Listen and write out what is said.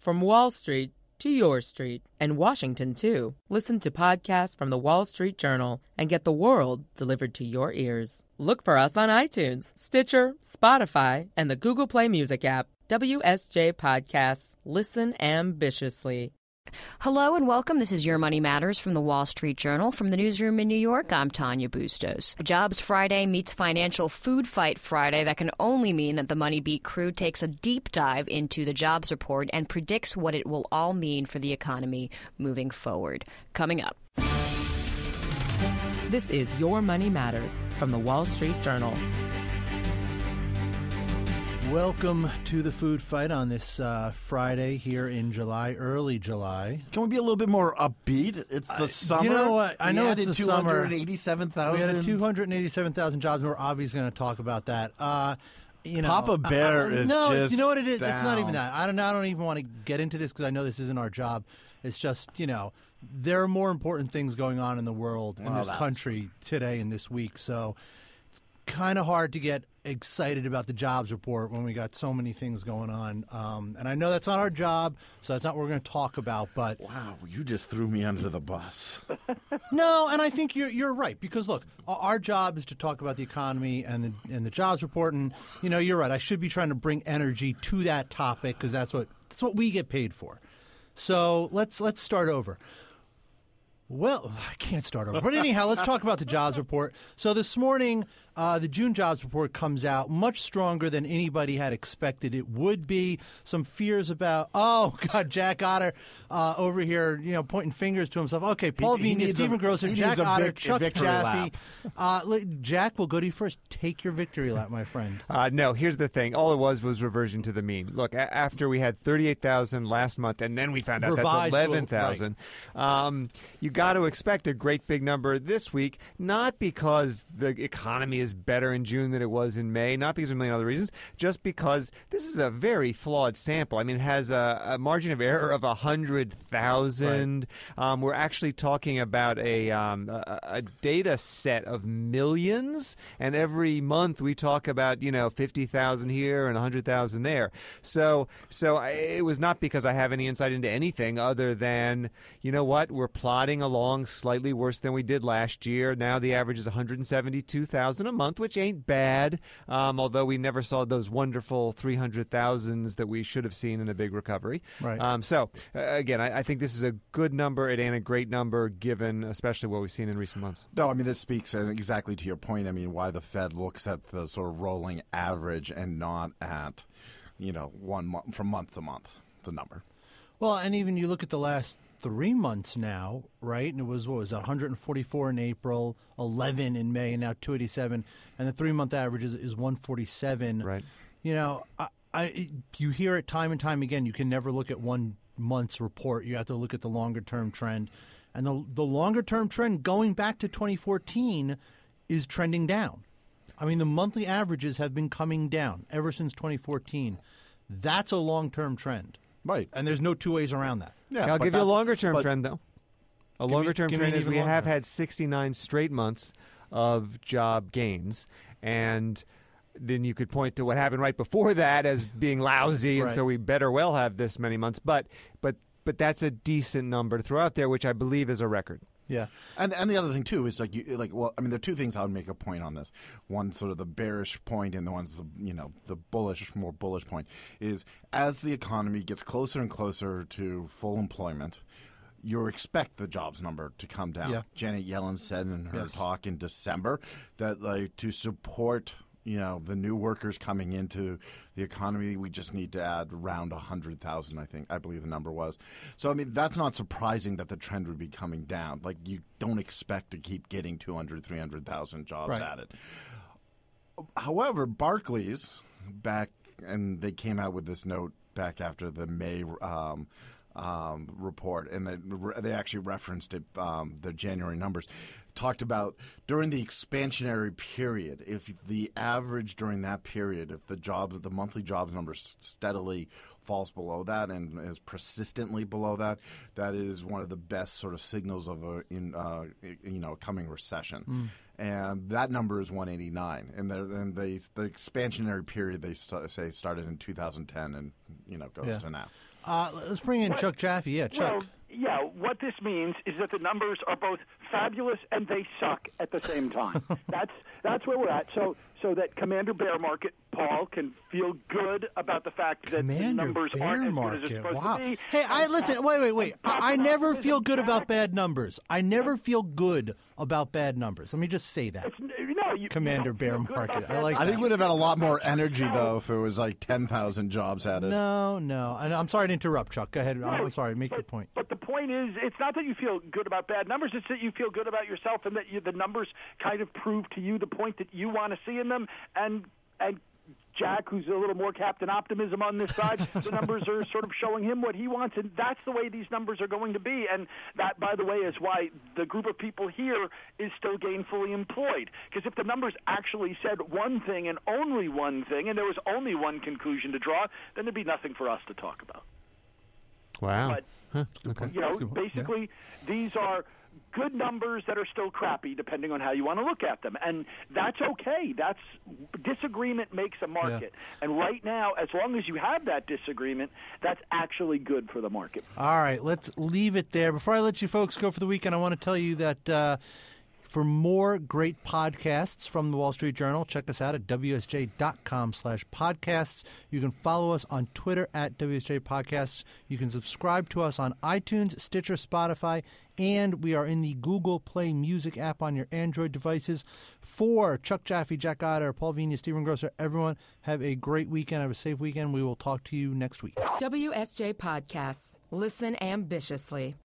From Wall Street to your street and Washington, too. Listen to podcasts from the Wall Street Journal and get the world delivered to your ears. Look for us on iTunes, Stitcher, Spotify, and the Google Play Music app. WSJ Podcasts. Listen ambitiously. Hello and welcome. This is Your Money Matters from the Wall Street Journal. From the newsroom in New York, I'm Tanya Bustos. Jobs Friday meets Financial Food Fight Friday. That can only mean that the Money Beat crew takes a deep dive into the jobs report and predicts what it will all mean for the economy moving forward. Coming up. This is Your Money Matters from the Wall Street Journal. Welcome to the food fight on this Friday here in July, early July. Can we be a little bit more upbeat? It's the summer. You know what? I know it's the summer. 287,000. We had 287,000 jobs, and we're obviously going to talk about that. Papa Bear is no, just you know what it is? down. It's not even that. I don't even want to get into this because I know this isn't our job. It's just, there are more important things going on in the world, in this country today and this week. So it's kind of hard to get excited about the jobs report when we got so many things going on. And I know that's not our job, so that's not what we're going to talk about. But wow, you just threw me under the bus. No, and I think you're right because look, our job is to talk about the economy and the jobs report, and you're right. I should be trying to bring energy to that topic because that's what we get paid for. So let's start over. Well, I can't start over. But anyhow, let's talk about the jobs report. So this morning, the June jobs report comes out much stronger than anybody had expected it would be. Some fears about, Jack Otter over here, pointing fingers to himself. Okay, Paul Vigna, Stephen Grosser, Jack Otter, Chuck Jaffe. Jack, we'll go to you first. Take your victory lap, my friend. No, here's the thing. All it was reversion to the mean. Look, after we had 38,000 last month, and then we found out that's 11,000, you got to expect a great big number this week, not because the economy is better in June than it was in May, not because of a million other reasons, just because this is a very flawed sample. I mean, it has a margin of error of 100,000. Right. We're actually talking about a data set of millions, and every month we talk about 50,000 here and 100,000 there. So it was not because I have any insight into anything other than we're plodding along slightly worse than we did last year. Now the average is 172,000 a month, which ain't bad, although we never saw those wonderful 300,000s that we should have seen in a big recovery. Right. Again, I think this is a good number. It ain't a great number given especially what we've seen in recent months. No, I mean, this speaks exactly to your point. I mean, why the Fed looks at the sort of rolling average and not at, 1 month from month to month, the number. Well, and even you look at the last 3 months now, right? And it was, 144 in April, 11 in May, and now 287. And the 3-month average is 147. Right. You hear it time and time again. You can never look at 1 month's report. You have to look at the longer-term trend. And the longer-term trend going back to 2014 is trending down. I mean, the monthly averages have been coming down ever since 2014. That's a long-term trend. Right. And there's no two ways around that. Yeah, I'll give you a longer-term trend, though. A longer-term trend is we have had 69 straight months of job gains. And then you could point to what happened right before that as being lousy, and so we better well have this many months. But that's a decent number to throw out there, which I believe is a record. Yeah, and the other thing too is there are two things I would make a point on this. One sort of the bearish point, and the one's the more bullish point is as the economy gets closer and closer to full employment, you expect the jobs number to come down. Yeah. Janet Yellen said in her talk in December that to support the new workers coming into the economy, we just need to add around 100,000, I believe the number was. So, I mean, that's not surprising that the trend would be coming down. Like, you don't expect to keep getting 200,000, 300,000 jobs added. However, Barclays and they came out with this note back after the May report, and they actually referenced it, the January numbers, talked about during the expansionary period, if the average during that period, if the monthly jobs number steadily falls below that and is persistently below that, that is one of the best sort of signals of a coming recession. And that number is 189. And the expansionary period, they say, started in 2010 and goes to now. Let's bring in Chuck Jaffe. Yeah, Chuck. Well, yeah, what this means is that the numbers are both fabulous and they suck at the same time. That's where we're at. So that Commander Bear Market, Paul, can feel good about the fact that the numbers aren't as good as it's supposed to be. Hey, listen, wait. I never feel good about bad numbers. I never feel good about bad numbers. Let me just say that. Commander Bear Market. I think we'd have had a lot more energy, though, if it was like 10,000 jobs added. No. And I'm sorry to interrupt, Chuck. Go ahead. I'm sorry. Make your point. But the point is, it's not that you feel good about bad numbers. It's that you feel good about yourself and that the numbers kind of prove to you the point that you want to see in them. And Jack, who's a little more Captain Optimism on this side, the numbers are sort of showing him what he wants, and that's the way these numbers are going to be. And that, by the way, is why the group of people here is still gainfully employed. Because if the numbers actually said one thing and only one thing, and there was only one conclusion to draw, then there'd be nothing for us to talk about. Wow. But, basically, these are good numbers that are still crappy, depending on how you want to look at them. And that's okay. Disagreement makes a market. Yeah. And right now, as long as you have that disagreement, that's actually good for the market. All right, let's leave it there. Before I let you folks go for the weekend, I want to tell you that for more great podcasts from the Wall Street Journal, check us out at WSJ.com/podcasts. You can follow us on Twitter at WSJ Podcasts. You can subscribe to us on iTunes, Stitcher, Spotify, and we are in the Google Play Music app on your Android devices. For Chuck Jaffe, Jack Otter, Paul Vigna, Stephen Grosser, everyone, have a great weekend. Have a safe weekend. We will talk to you next week. WSJ Podcasts. Listen ambitiously.